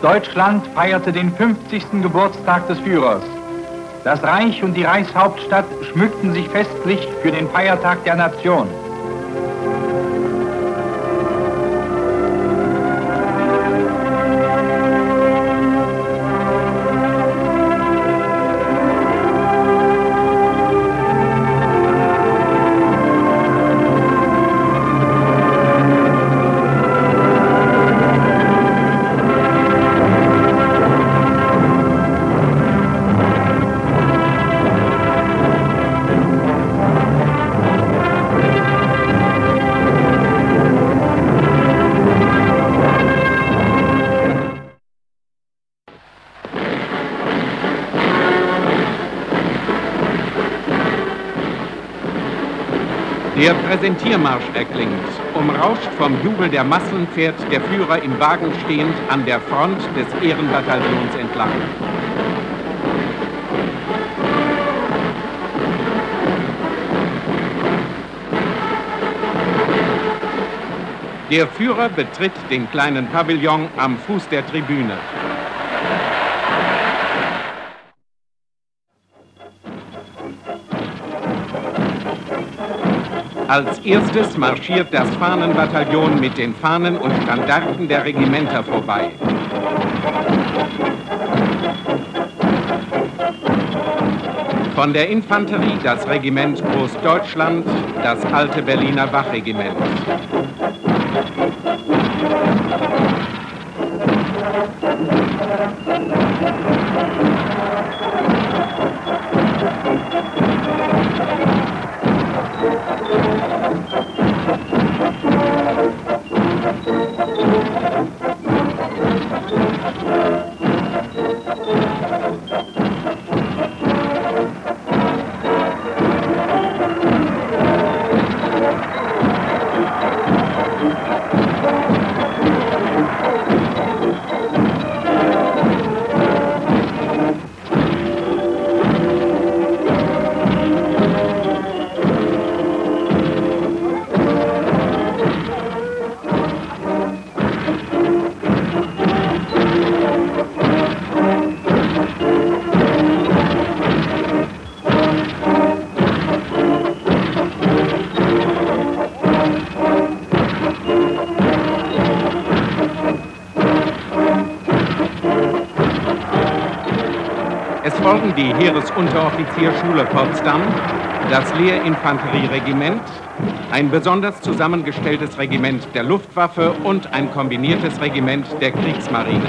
Deutschland feierte den 50. Geburtstag des Führers. Das Reich und die Reichshauptstadt schmückten sich festlich für den Feiertag der Nation. Der Präsentiermarsch erklingt. Umrauscht vom Jubel der Massen fährt der Führer im Wagen stehend an der Front des Ehrenbataillons entlang. Der Führer betritt den kleinen Pavillon am Fuß der Tribüne. Als erstes marschiert das Fahnenbataillon mit den Fahnen und Standarten der Regimenter vorbei. Von der Infanterie das Regiment Großdeutschland, das alte Berliner Wachregiment. Es folgen die Heeresunteroffizierschule Potsdam, das Lehrinfanterieregiment, ein besonders zusammengestelltes Regiment der Luftwaffe und ein kombiniertes Regiment der Kriegsmarine.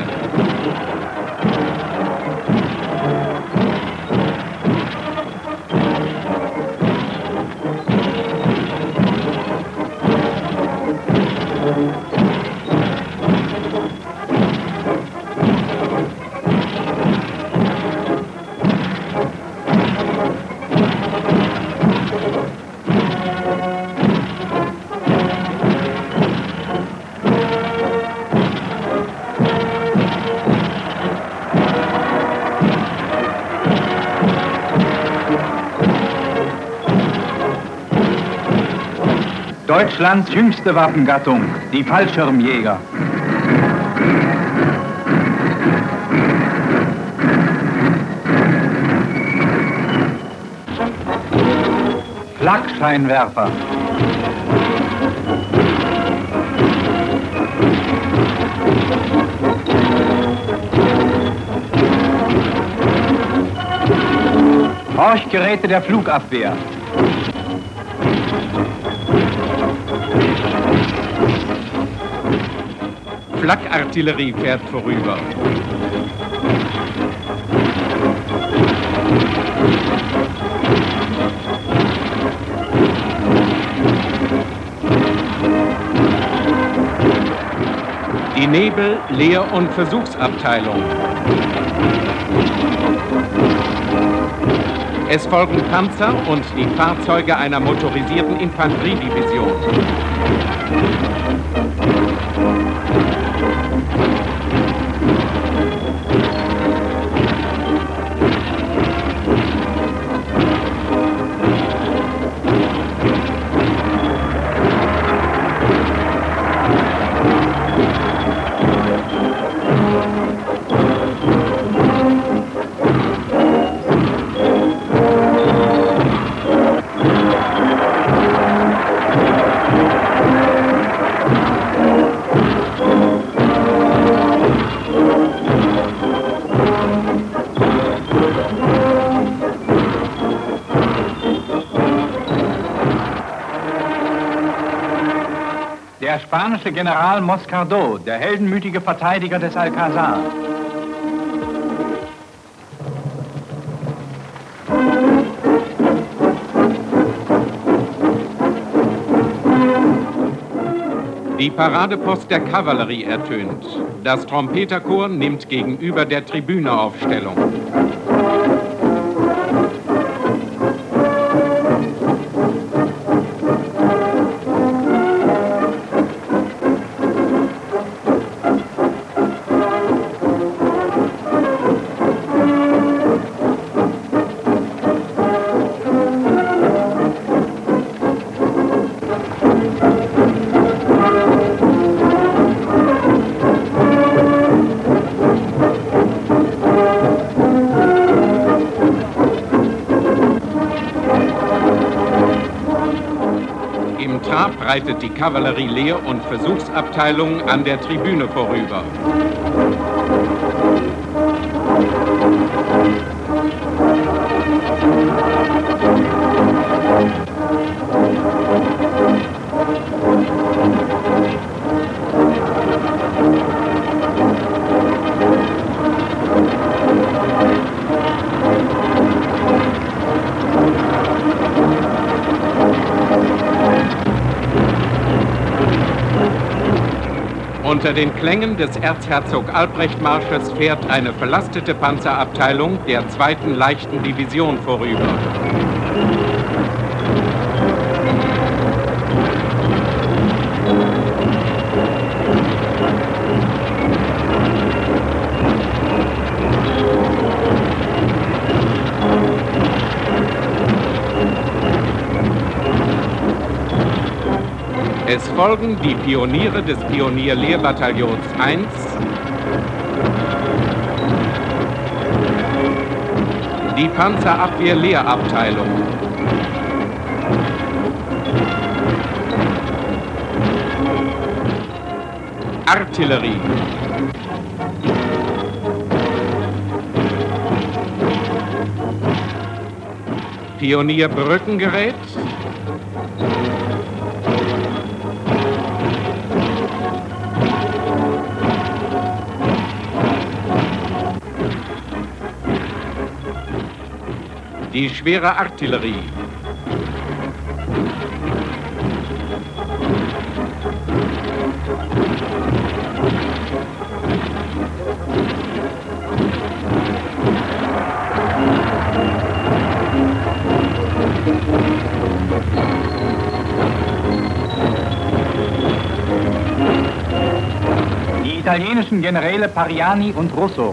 Deutschlands jüngste Waffengattung, die Fallschirmjäger. Flakscheinwerfer. Horchgeräte der Flugabwehr. Flakartillerie fährt vorüber. Die Nebel-, Lehr- und Versuchsabteilung. Es folgen Panzer und die Fahrzeuge einer motorisierten Infanteriedivision. der spanische General Moscardó, der heldenmütige Verteidiger des Alcázar. Die Paradepost der Kavallerie ertönt. Das Trompeterchor nimmt gegenüber der Tribüne Aufstellung. Im Trab reitet die Kavallerie Lehr- und Versuchsabteilung an der Tribüne vorüber. Unter den Klängen des Erzherzog-Albrecht-Marsches fährt eine belastete Panzerabteilung der 2. leichten Division vorüber. Es folgen die Pioniere des Pionier-Lehr-Bataillons 1, die Panzerabwehr-Lehrabteilung, Artillerie, Pionierbrückengerät, die schwere Artillerie, die italienischen Generäle Pariani und Russo.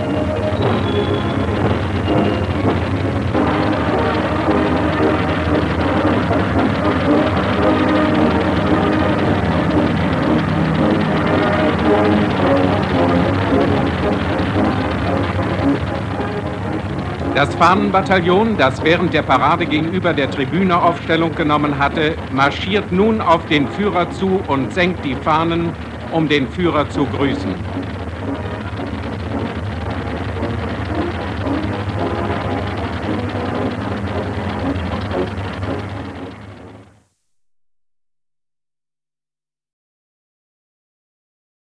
Das Fahnenbataillon, das während der Parade gegenüber der Tribüne Aufstellung genommen hatte, marschiert nun auf den Führer zu und senkt die Fahnen, um den Führer zu grüßen.